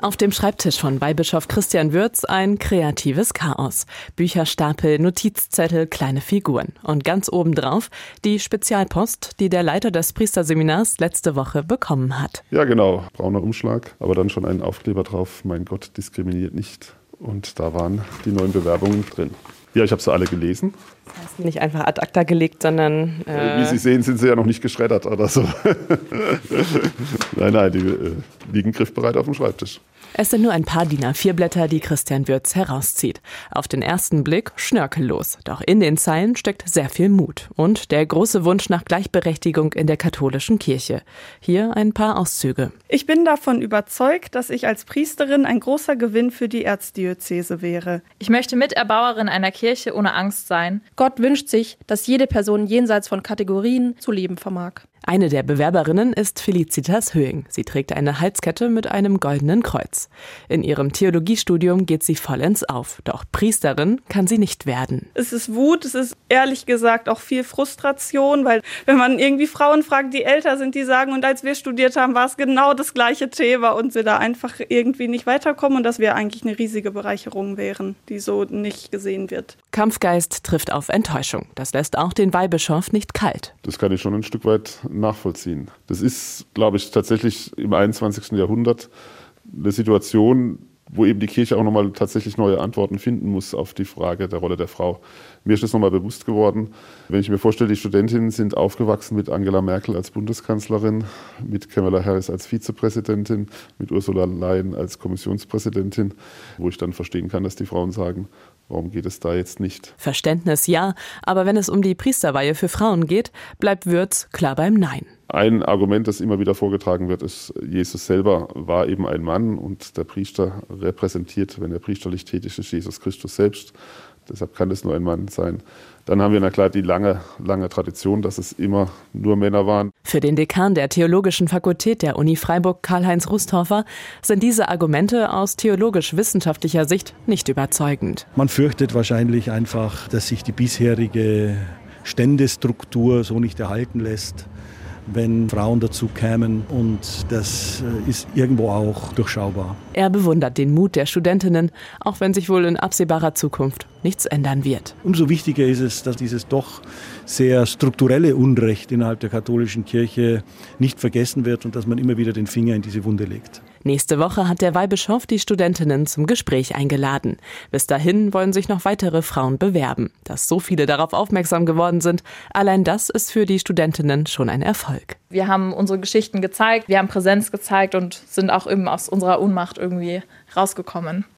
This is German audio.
Auf dem Schreibtisch von Weihbischof Christian Würz ein kreatives Chaos. Bücherstapel, Notizzettel, kleine Figuren. Und ganz obendrauf die Spezialpost, die der Leiter des Priesterseminars letzte Woche bekommen hat. Ja, genau. Brauner Umschlag, aber dann schon einen Aufkleber drauf. Mein Gott, diskriminiert nicht. Und da waren die 9 Bewerbungen drin. Ja, ich habe sie alle gelesen. Das heißt nicht einfach ad acta gelegt, sondern... Wie Sie sehen, sind sie ja noch nicht geschreddert oder so. Nein, die liegen griffbereit auf dem Schreibtisch. Es sind nur ein paar DIN A4-Blätter, die Christian Würz herauszieht. Auf den ersten Blick schnörkellos. Doch in den Zeilen steckt sehr viel Mut. Und der große Wunsch nach Gleichberechtigung in der katholischen Kirche. Hier ein paar Auszüge. Ich bin davon überzeugt, dass ich als Priesterin ein großer Gewinn für die Erzdiözese wäre. Ich möchte Miterbauerin einer Kirche ohne Angst sein. Gott wünscht sich, dass jede Person jenseits von Kategorien zu leben vermag. Eine der Bewerberinnen ist Felicitas Höhing. Sie trägt eine Halskette mit einem goldenen Kreuz. In ihrem Theologiestudium geht sie vollends auf. Doch Priesterin kann sie nicht werden. Es ist Wut, es ist ehrlich gesagt auch viel Frustration, weil wenn man irgendwie Frauen fragt, die älter sind, die sagen, und als wir studiert haben, war es genau das gleiche Thema und wir da einfach irgendwie nicht weiterkommen und dass wir eigentlich eine riesige Bereicherung wären, die so nicht gesehen wird. Kampfgeist trifft auf Enttäuschung. Das lässt auch den Weihbischof nicht kalt. Das kann ich schon ein Stück weit nachvollziehen. Das ist, glaube ich, tatsächlich im 21. Jahrhundert eine Situation, wo eben die Kirche auch nochmal tatsächlich neue Antworten finden muss auf die Frage der Rolle der Frau. Mir ist das nochmal bewusst geworden. Wenn ich mir vorstelle, die Studentinnen sind aufgewachsen mit Angela Merkel als Bundeskanzlerin, mit Kamala Harris als Vizepräsidentin, mit Ursula Leyen als Kommissionspräsidentin, wo ich dann verstehen kann, dass die Frauen sagen, warum geht es da jetzt nicht? Verständnis ja, aber wenn es um die Priesterweihe für Frauen geht, bleibt Würz klar beim Nein. Ein Argument, das immer wieder vorgetragen wird, ist, Jesus selber war eben ein Mann und der Priester repräsentiert, wenn er priesterlich tätig ist, Jesus Christus selbst. Deshalb kann es nur ein Mann sein. Dann haben wir na klar die lange Tradition, dass es immer nur Männer waren. Für den Dekan der Theologischen Fakultät der Uni Freiburg, Karl-Heinz Rusthofer, sind diese Argumente aus theologisch-wissenschaftlicher Sicht nicht überzeugend. Man fürchtet wahrscheinlich einfach, dass sich die bisherige Ständestruktur so nicht erhalten lässt, wenn Frauen dazu kämen, und das ist irgendwo auch durchschaubar. Er bewundert den Mut der Studentinnen, auch wenn sich wohl in absehbarer Zukunft nichts ändern wird. Umso wichtiger ist es, dass dieses doch sehr strukturelle Unrecht innerhalb der katholischen Kirche nicht vergessen wird und dass man immer wieder den Finger in diese Wunde legt. Nächste Woche hat der Weihbischof die Studentinnen zum Gespräch eingeladen. Bis dahin wollen sich noch weitere Frauen bewerben. Dass so viele darauf aufmerksam geworden sind, allein das ist für die Studentinnen schon ein Erfolg. Wir haben unsere Geschichten gezeigt, wir haben Präsenz gezeigt und sind auch eben aus unserer Ohnmacht irgendwie rausgekommen.